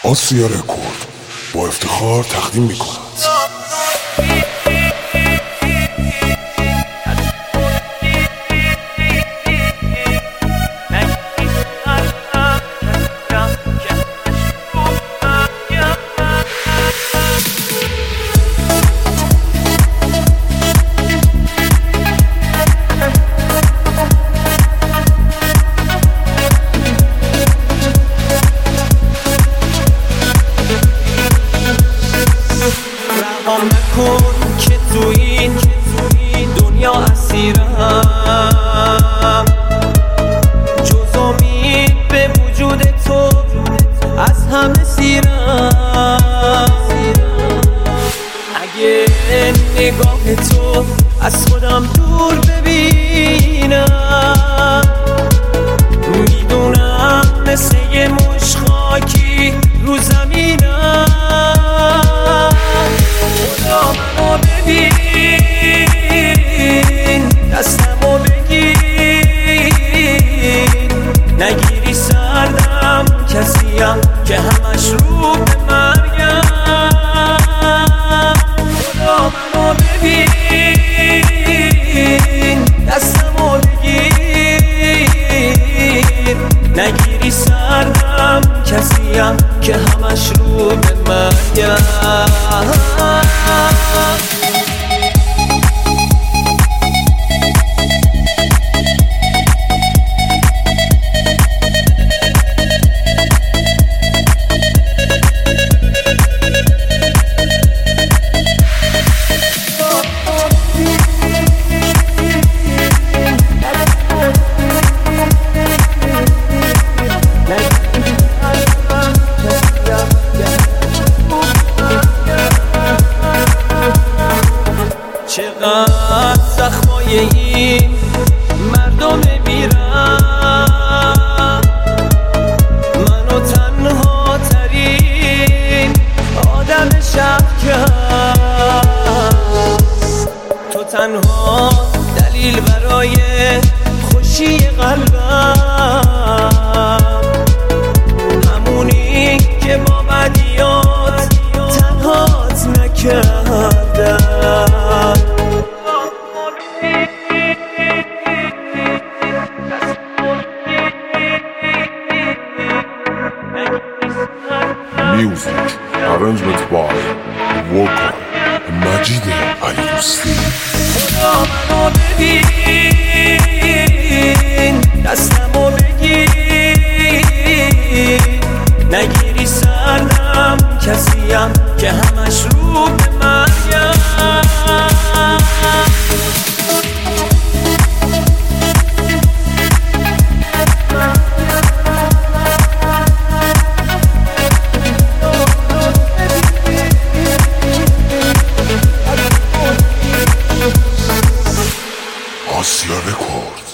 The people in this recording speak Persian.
آسیا رکورد با افتخار تقدیم می‌کند. نکن که تو این دنیا اسیرم، جز امید به وجود تو از همه سیرم. اگه نگاه تو از خودم دور ببینم، میدونم مثل یه مش خاکی رو زمینم. منو ببین، دستمو بگیر، نگیری سردم کسیم که همش رو به مرگم. خدا منو ببین، دستمو بگیر، نگیری سردم کسیم که همش رو به مرگم. چقدر زخمای این مردم میرم، منو تنها ترین آدم شب کرد. تو تنها دلیل برای خوشی قلبم، همونی که با بدیات تنهات نکردم. Music arrangement by Vocal مجید علیدوستی. خدا منو ببین، دستمو بگیر، نگیری سردم کسیم که همش رو به مرگم. آسیا رکورد.